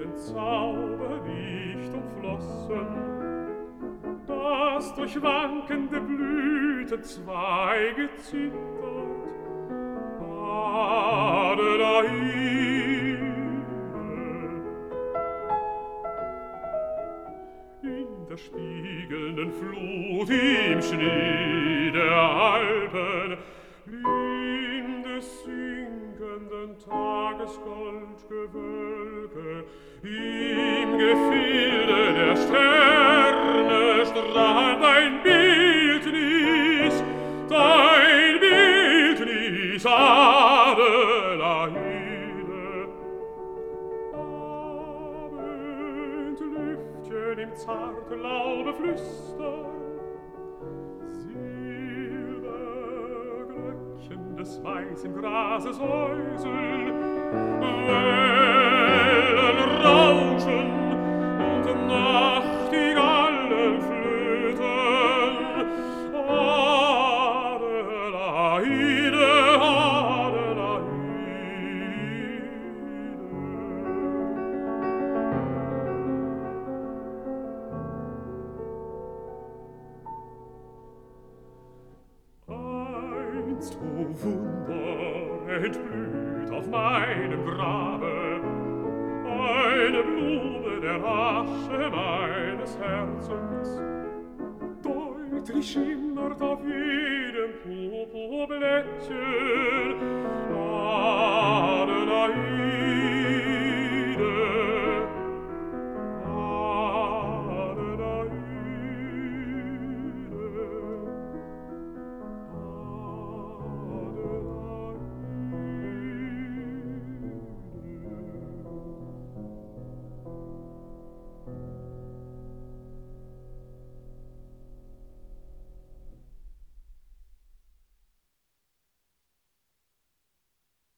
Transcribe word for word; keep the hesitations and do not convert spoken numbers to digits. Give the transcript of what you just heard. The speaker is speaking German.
den Zauberlicht umflossen, das durch wankende Blütenzweige zittert. Adelaide, in der spiegelnden Flut, im Schnee der Alpen, in des sinkenden Tages Goldgewölke, im Gefilde der Sterne strahlt dein Bildnis, dein Bildnis, Adelaide. Abendlüftchen im zarten Laube flüstern, Silberglöckchen des weißen Grases säuseln, Wellen rauschen und Nachtigallen flöten. Adelaide, Einst, o Wunder, entblüht auf meinem Grabe eine Blume der Asche meines Herzens. Deutlich schimmert auf jedem Purpurblättchen